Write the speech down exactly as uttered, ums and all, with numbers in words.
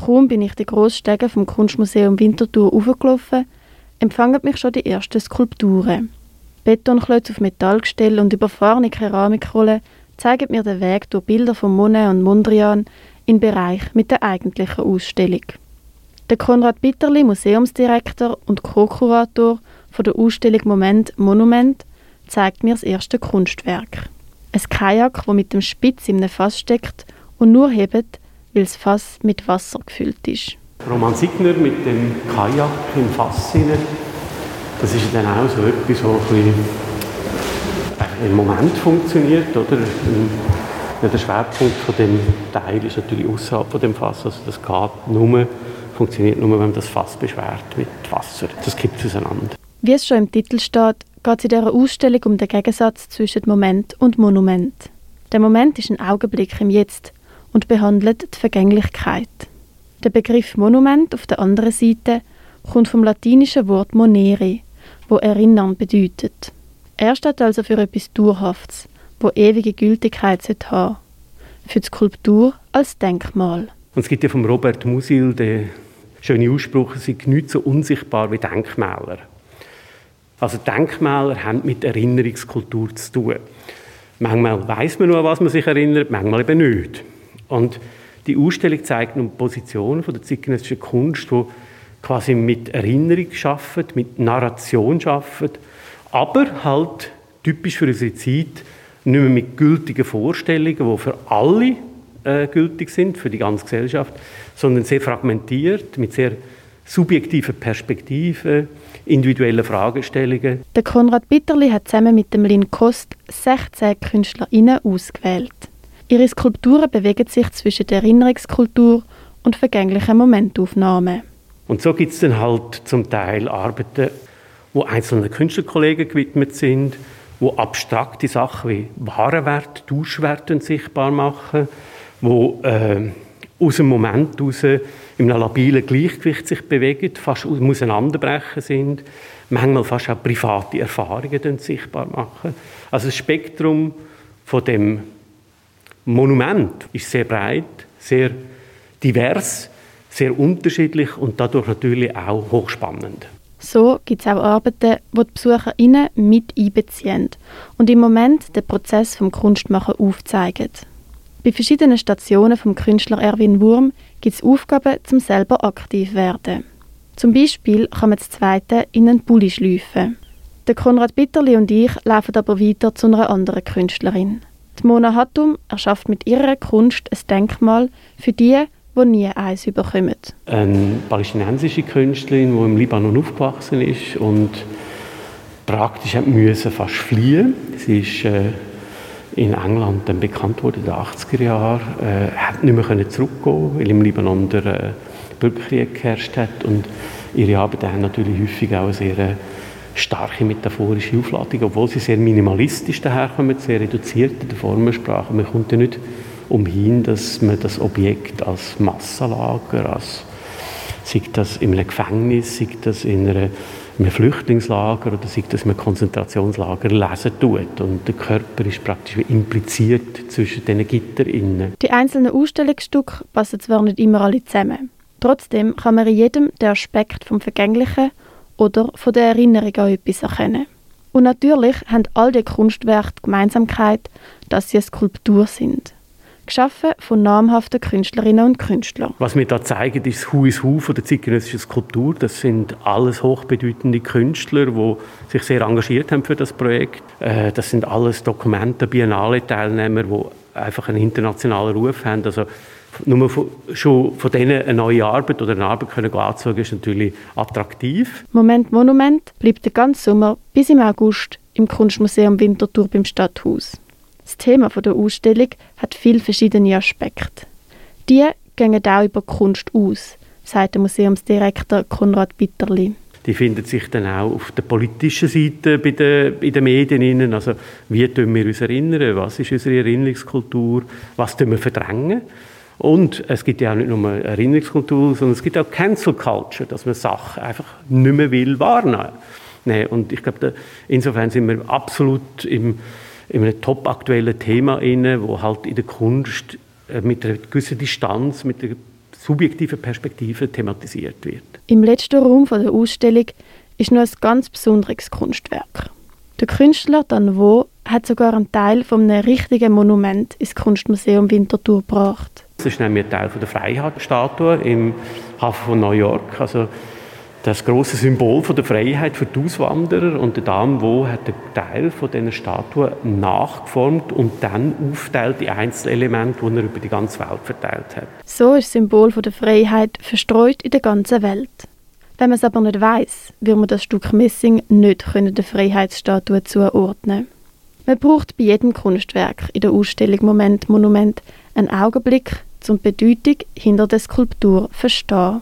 Kaum bin ich die Grossstege vom Kunstmuseum Winterthur hochgelaufen, empfangen mich schon die ersten Skulpturen. Betonklötze auf Metallgestell und überfahrene Keramikrollen zeigen mir den Weg durch Bilder von Monet und Mondrian in den Bereich mit der eigentlichen Ausstellung. Der Konrad Bitterli, Museumsdirektor und Co-Kurator von der Ausstellung Moment Monument, zeigt mir das erste Kunstwerk. Ein Kajak, das mit dem Spitz in einem Fass steckt und nur hebt, weil das Fass mit Wasser gefüllt ist. Roman Signer mit dem Kajak im Fass hinein, das ist dann auch so etwas, so ein bisschen im Moment funktioniert, oder? Der Schwerpunkt von dem Teil ist natürlich außerhalb von dem Fass, also das geht nur, funktioniert nur, wenn man das Fass beschwert mit Wasser. Das kippt auseinander. Wie es schon im Titel steht, geht es in dieser Ausstellung um den Gegensatz zwischen Moment und Monument. Der Moment ist ein Augenblick im Jetzt und behandelt die Vergänglichkeit. Der Begriff Monument auf der anderen Seite kommt vom latinischen Wort monere, wo erinnern bedeutet. Er steht also für etwas Dauerhaftes, wo ewige Gültigkeit haben sollte. Für die Skulptur als Denkmal. Und es gibt ja von Robert Musil den schönen Ausspruch, es sei nichts so unsichtbar wie Denkmäler. Also Denkmäler haben mit Erinnerungskultur zu tun. Manchmal weiss man nur, an was man sich erinnert, manchmal eben nicht. Und die Ausstellung zeigt eine Position von der zeitgenössischen Kunst, die quasi mit Erinnerung arbeitet, mit Narration arbeitet, aber halt typisch für unsere Zeit nicht mehr mit gültigen Vorstellungen, die für alle äh, gültig sind, für die ganze Gesellschaft, sondern sehr fragmentiert, mit sehr subjektiven Perspektiven, individuellen Fragestellungen. Der Konrad Bitterli hat zusammen mit dem Lynn Kost sechzehn KünstlerInnen ausgewählt. Ihre Skulpturen bewegen sich zwischen der Erinnerungskultur und vergänglichen Momentaufnahmen. Und so gibt es dann halt zum Teil Arbeiten, wo einzelne Künstlerkollegen gewidmet sind, wo abstrakte Sachen wie Warenwert, Tauschwerte sichtbar machen, wo äh, aus dem Moment heraus in einem labilen Gleichgewicht sich bewegen, fast auseinanderbrechen sind, manchmal fast auch private Erfahrungen sichtbar machen. Also das Spektrum von dem Monument ist sehr breit, sehr divers, sehr unterschiedlich und dadurch natürlich auch hochspannend. So gibt es auch Arbeiten, die die BesucherInnen mit einbeziehen und im Moment den Prozess des Kunstmachens aufzeigen. Bei verschiedenen Stationen vom Künstler Erwin Wurm gibt es Aufgaben, um selber aktiv zu werden. Zum Beispiel kann man das Zweite in einen Pulli schleifen. Der Konrad Bitterli und ich laufen aber weiter zu einer anderen Künstlerin. Die Mona Hattum erschafft mit ihrer Kunst ein Denkmal für die, die nie eins bekommen. Eine palästinensische Künstlerin, die im Libanon aufgewachsen ist und praktisch musste fast fliehen. Sie ist äh, in England dann bekannt worden in den achtziger Jahren, äh, hat nicht mehr zurückgehen, weil im Libanon der äh, Bürgerkrieg geherrscht hat und ihre Arbeiten haben natürlich häufig auch eine sehr starke metaphorische Aufladung, obwohl sie sehr minimalistisch daherkommen, sehr reduziert in der Formensprache. Man kommt ja nicht umhin, dass man das Objekt als Massenlager, als, sei das in einem Gefängnis, sei das in einer, einem Flüchtlingslager oder sei das in einem Konzentrationslager lesen tut. Und der Körper ist praktisch wie impliziert zwischen diesen Gittern. Die einzelnen Ausstellungsstücke passen zwar nicht immer alle zusammen. Trotzdem kann man in jedem den Aspekt vom Vergänglichen oder von der Erinnerung an etwas erkennen. Und natürlich haben all die Kunstwerke die Gemeinsamkeit, dass sie eine Skulptur sind. Geschaffen von namhaften Künstlerinnen und Künstlern. Was wir hier zeigen, ist das Who is Who von der zeitgenössischen Skulptur. Das sind alles hochbedeutende Künstler, die sich sehr engagiert haben für das Projekt. Das sind alles Dokumenta, Biennale-Teilnehmer, die einfach einen internationalen Ruf haben. Also nur von, schon von denen eine neue Arbeit oder eine Arbeit können anzeigen, ist natürlich attraktiv. Moment Monument bleibt den ganzen Sommer bis im August im Kunstmuseum Winterthur beim Stadthaus. Das Thema der Ausstellung hat viele verschiedene Aspekte. Die gehen auch über Kunst aus, sagt der Museumsdirektor Konrad Bitterli. Die findet sich dann auch auf der politischen Seite bei den, in den Medien. Also, wie tun wir uns erinnern? Was ist unsere Erinnerungskultur? Was tun wir verdrängen? Und es gibt ja auch nicht nur Erinnerungskultur, sondern es gibt auch Cancel Culture, dass man Sachen einfach nicht mehr will wahrnehmen. Nee, und ich glaube, da, insofern sind wir absolut im, in einem top-aktuellen Thema inne, wo halt in der Kunst äh, mit einer gewissen Distanz, mit einer subjektiven Perspektive thematisiert wird. Im letzten Raum der Ausstellung ist noch ein ganz besonderes Kunstwerk. Der Künstler Dan Vo hat sogar einen Teil von einem richtigen Monument ins Kunstmuseum Winterthur gebracht. Das ist nämlich ein Teil von der Freiheitsstatue im Hafen von New York. Also das große Symbol von der Freiheit für die Auswanderer. Und der Dan Vo hat einen Teil von dieser Statue nachgeformt und dann aufteilt in Einzelelemente, die er über die ganze Welt verteilt hat. So ist das Symbol von der Freiheit verstreut in der ganzen Welt. Wenn man es aber nicht weiss, wird man das Stück Messing nicht der Freiheitsstatue zuordnen. Man braucht bei jedem Kunstwerk in der Ausstellung Moment Monument einen Augenblick, um die Bedeutung hinter der Skulptur zu verstehen.